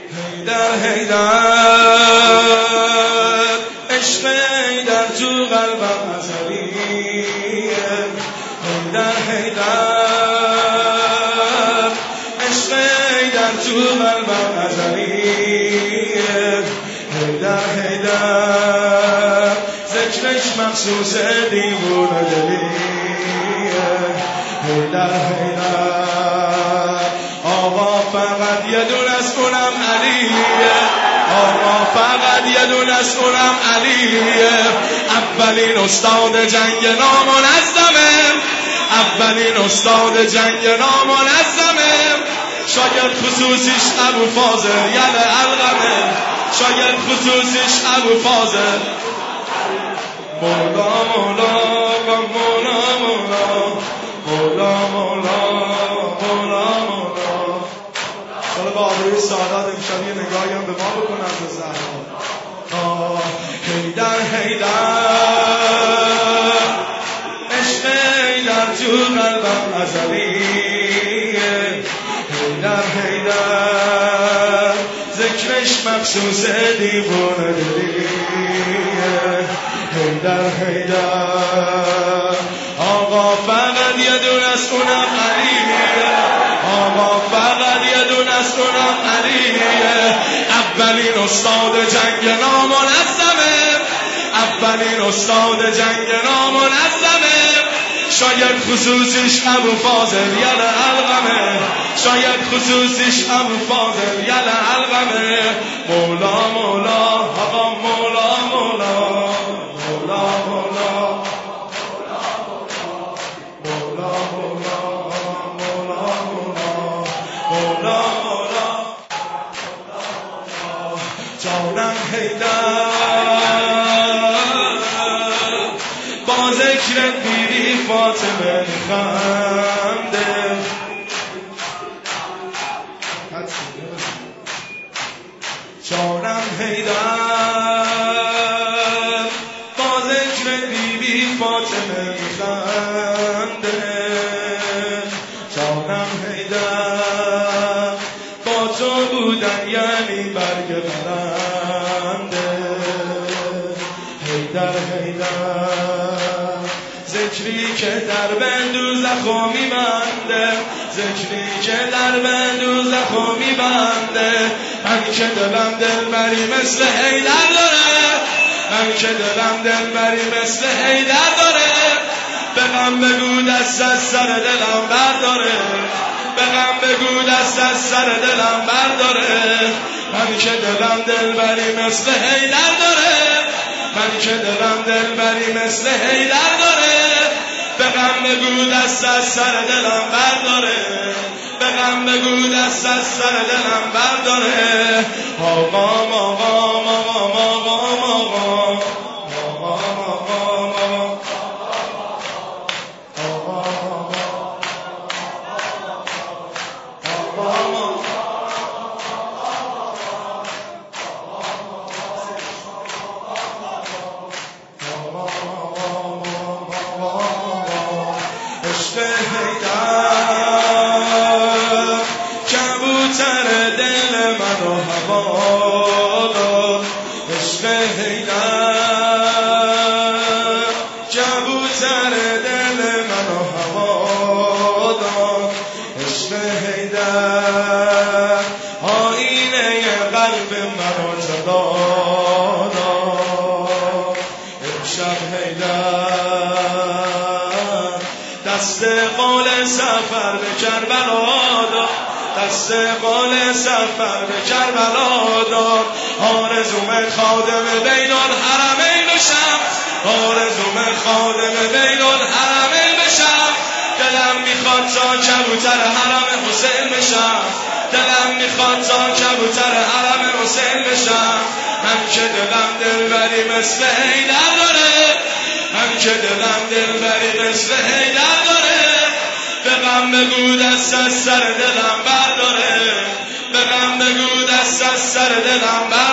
حیدر عشق حیدر تو قلبم ازلیه. حیدر عشق حیدر تو قلبم ازلیه. حیدر ذکرش مخصوص دیوونه دلیه. حیدر آقا فقط یه دونه از اونم علیه. آقا فقط یه دونه از اونم علیه. اولین استاد جنگ نامنظمه. اولین استاد جنگ نامنظمه. شاگرد خصوصیش ابو فاضل یل علقمه. شاگرد خصوصیش ابو فاضل. مولا مولا مولا مولا مولا مولا مولا مولا. حالا با آبروی سعادت امشب یه نگاهی هم به ما بکنم به زهرا. حیدر عشق حیدر تو قلبم ازلیه. حیدر ذکرش مخصوص دیوونه دلیه. حیدر آقا فقط یه دونه از اونم علیه. آقا فقط یه دونه از اونم علیه. اولین استاد جنگ نامنظمه. اولین استاد جنگ نامنظمه. شاید خصوصیش ابو فاضل یل علقمه. شاید خصوصیش ابو فاضل یل علقمه. مولا مولا آقا مولا مولا مولا مولا مولا مولا مولا مولا جانم حیدر با ذکر بیری فاطمه خنده. جانم حیدر با ذکر بیبی فاطمه خنده. جانم حیدر با تو بودن یعنی برگ برنده. حیدر ذکری که در بندوزخو میبنده. ذکری که در بندوزخو میبنده. من که دلم دلبری مثل حیدر داره. من که دلم دلبری مثل حیدر داره. به غم بگو دست از سر دلم برداره. به غم بگو دست از سر دلم برداره. من که دلم دلبری مثل حیدر داره. من که دلم دلبری مثل حیدر داره. به غم بگو دست از سر دلم برداره. به غم بگو دست از سر دلم برداره. آقام آقام آقام آقام آقام کبوتر دل منو هوا داد. عشق حیدر کبوتر دل منو هوا داد. عشق حیدر آینه قلب منو جدا داد. امشب حیدر دست قول سفر به کربلا داد. دست قول سفر به کربلا داد. آرزوم خادم بین الحرمین بشم. آرزوم خادم بین الحرمین بشم. دلم میخواد تا کبوتر حرم حسین بشم. دلم میخواد تا کبوتر حرم حسین بشم. من که دلم دلبری مثل حیدر داره. من که دلم دلبری مثل حیدر داره. به غم بگو دست از سر دلم برداره. به غم بگو دست از سر دلم برداره.